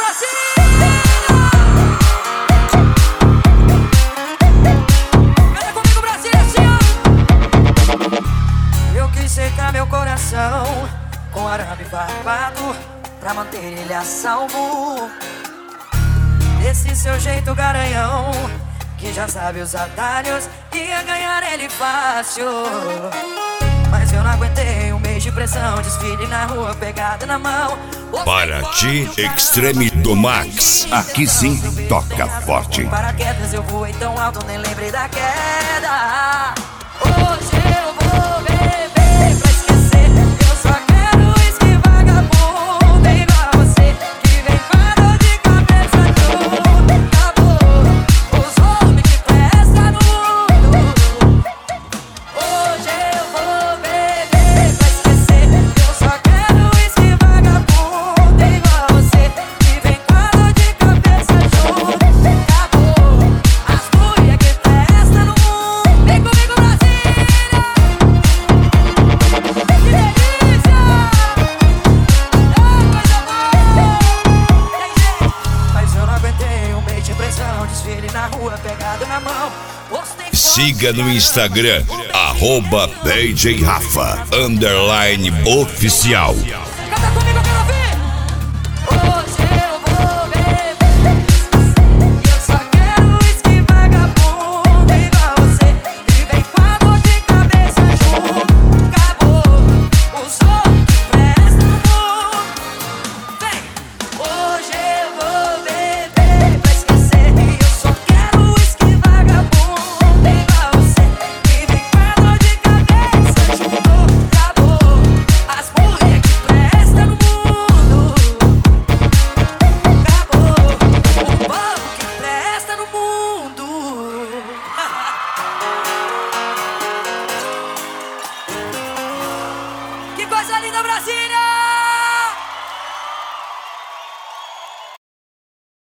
Canta comigo, Brasília, assim, ó. Eu quis secar meu coração com arame farpado pra manter ele a salvo. Desse seu jeito garanhão, que já sabe os atalhos, ia ganhar ele fácil. Mas eu não aguentei um mês de pressão, desfile na rua, pegada na mão. Paraty Extreme do Max. Aqui sim toca forte. Paraquedas eu voei tão alto, nem lembrei da queda. Hoje eu vou beber pra esquecer. Eu só quero uísque vagabundo igual você, que vem com a dor de cabeça tudo. Acabou os homens que prestam no mundo. Hoje eu vou beber pra esquecer. Eu só quero uísque vagabundo igual você, que vem com a dor de cabeça junto. Acabou as mulheres que prestam no mundo. Vem comigo, Brasília! Que delícia! Coisa boa! Tem gente, mas eu não aguentei um mês de pressão, desfile na rua, pegado na mão. Postei foto. Siga no Instagram, @PJRafa_oficial. Canta comigo, eu quero ouvir! Hoje eu vou beber pra esquecer. Eu só quero uísque vagabundo igual você, que vem com a dor de cabeça junto. Acabou os homens que prestam no mundo. Vem! Hoje eu vou beber pra esquecer. Eu só quero uísque vagabundo igual você, que vem com a dor de cabeça junto. Acabou as mulheres que prestam no mundo. Acabou o povo que presta no mundo. Que coisa linda, Brasília!